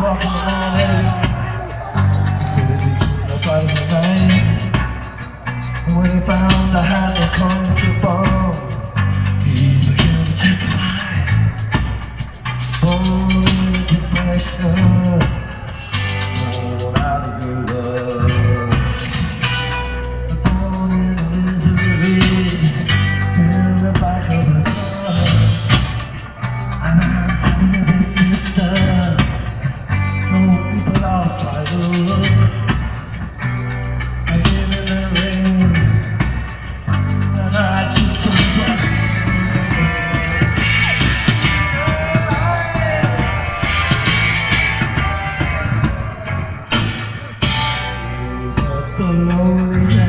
o'clock in the morning. He said he couldn't nobody the night. And when he found I had no coins to borrow, he began to testify. Born in a depression, born out of your love. Born in misery, in the back of a truck. And I'm telling you this, mister, don't be put off by looks. I live in the rain, and I took things like the loneliness.